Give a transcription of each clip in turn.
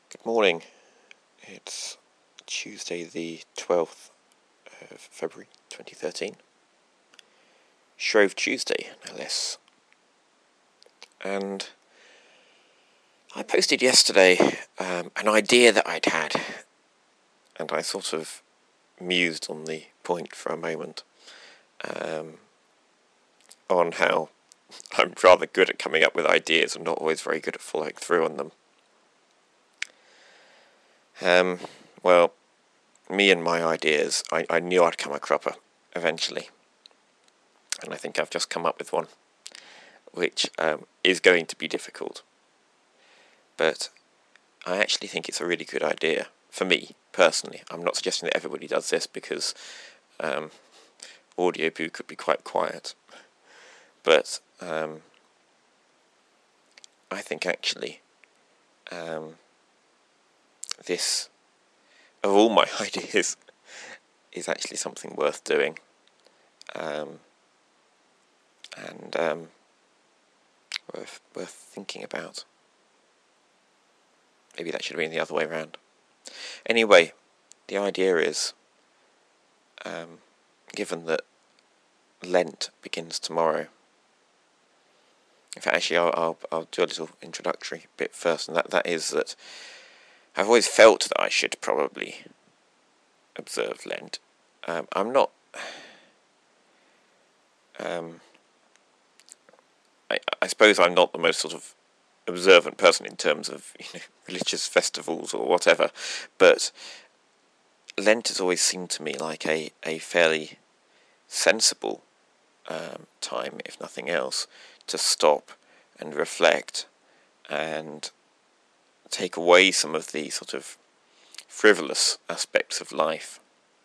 Good morning. It's Tuesday the 12th of February 2013. Shrove Tuesday, no less. And I posted yesterday an idea that I'd had, and I sort of mused on the point for a moment on how I'm rather good at coming up with ideas and not always very good at following through on them. Well, me and my ideas, I knew I'd come a cropper eventually. And I think I've just come up with one, which is going to be difficult. But I actually think it's a really good idea, for me, personally. I'm not suggesting that everybody does this, because Audioboo could be quite quiet. But I think actually this, of all my ideas, is actually something worth doing. And worth thinking about. Maybe that should have been the other way around. Anyway, the idea is, given that Lent begins tomorrow. In fact, actually, I'll do a little introductory bit first, and that is that I've always felt that I should probably observe Lent. I'm not. I suppose I'm not the most sort of observant person in terms of religious festivals or whatever, but Lent has always seemed to me like a fairly sensible time, if nothing else, to stop and reflect and take away some of the sort of frivolous aspects of life,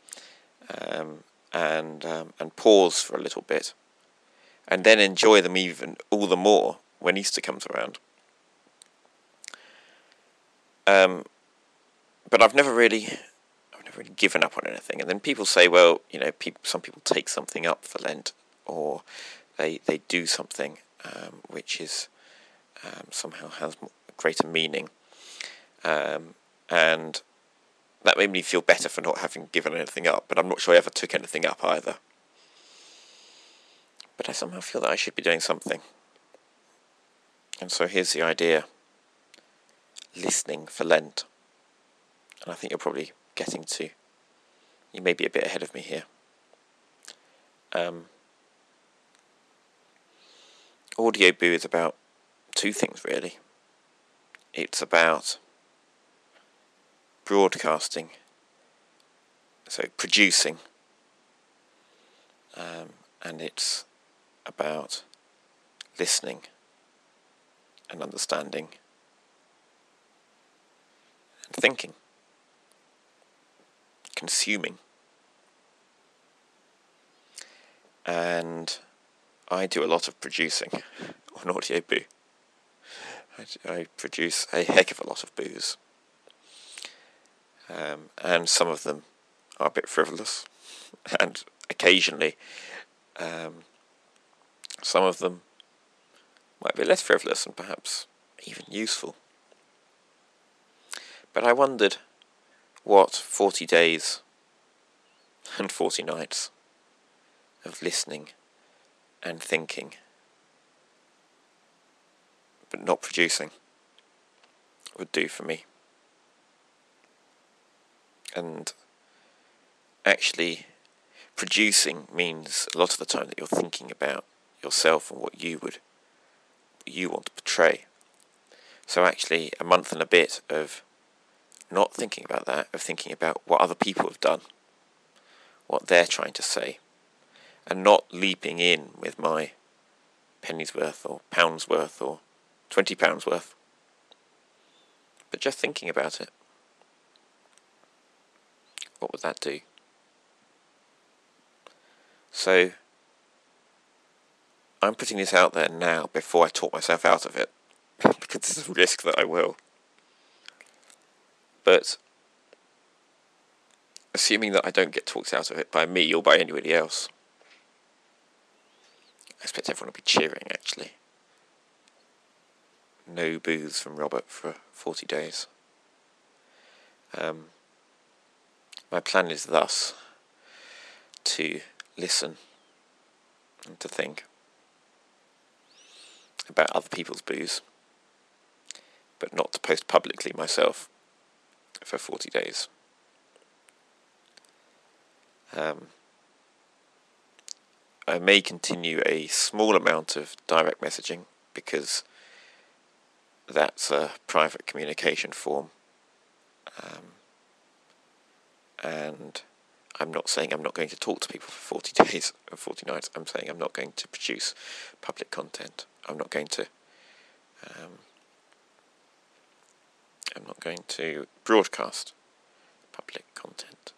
and pause for a little bit, and then enjoy them even all the more when Easter comes around. But I've never really given up on anything. And then people say, well, some people take something up for Lent, or they do something which is somehow has greater meaning, and that made me feel better for not having given anything up. But I'm not sure I ever took anything up either. But I somehow feel that I should be doing something. And so here's the idea: listening for Lent. And I think you're probably getting to. You may be a bit ahead of me here. Audioboo is about two things, really. It's about broadcasting, so producing, and it's about listening and understanding and thinking, consuming. And I do a lot of producing on Audioboo. I produce a heck of a lot of boos, and some of them are a bit frivolous, and occasionally some of them might be less frivolous and perhaps even useful. But I wondered what 40 days and 40 nights of listening and thinking, but not producing, would do for me. And actually, producing means a lot of the time that you're thinking about yourself and what you want to portray. So actually, a month and a bit of not thinking about that, of thinking about what other people have done, what they're trying to say, and not leaping in with my penny's worth or pound's worth or £20 worth, but just thinking about it. What would that do? So I'm putting this out there now before I talk myself out of it, because there's a risk that I will. But assuming that I don't get talked out of it by me or by anybody else, I expect everyone will be cheering, actually. No booze from Robert for 40 days. My plan is thus to listen and to think about other people's booze, but not to post publicly myself for 40 days. I may continue a small amount of direct messaging because that's a private communication form, and I'm not saying I'm not going to talk to people for 40 days or 40 nights. I'm saying I'm not going to produce public content. I'm not going to broadcast public content.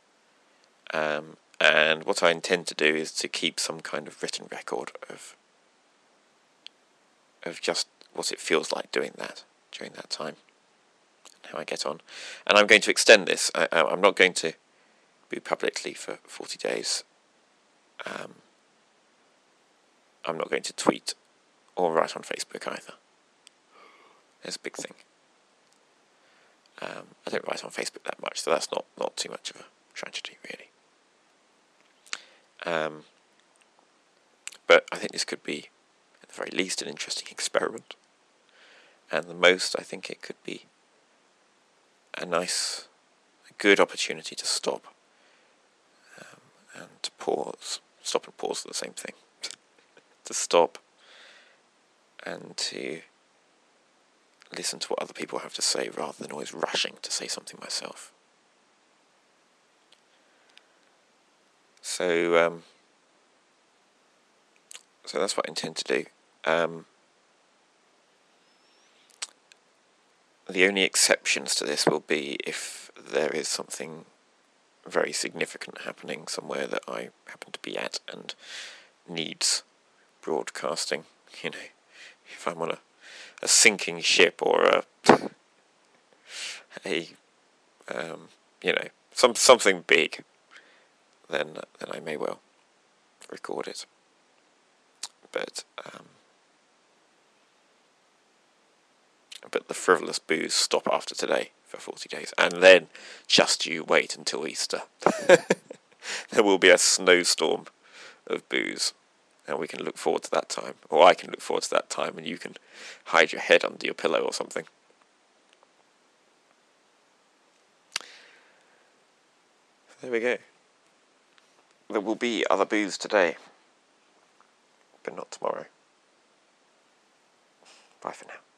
And what I intend to do is to keep some kind of written record of just what it feels like doing that during that time, and how I get on. And I'm going to extend this. I'm not going to be publicly for 40 days. I'm not going to tweet or write on Facebook either. There's a big thing. I don't write on Facebook that much, so that's not too much of a tragedy, really. But I think this could be, at the very least, an interesting experiment. And the most, I think it could be a good opportunity to stop and to pause. Stop and pause are the same thing. To stop and to listen to what other people have to say rather than always rushing to say something myself. So that's what I intend to do. The only exceptions to this will be if there is something very significant happening somewhere that I happen to be at and needs broadcasting. If I'm on a sinking ship or something big, then I may well record it. But the frivolous booze stop after today for 40 days, and then just you wait until Easter. There will be a snowstorm of booze, and we can look forward to that time, or I can look forward to that time, and you can hide your head under your pillow or something. There we go. There will be other booze today, but not tomorrow. Bye for now.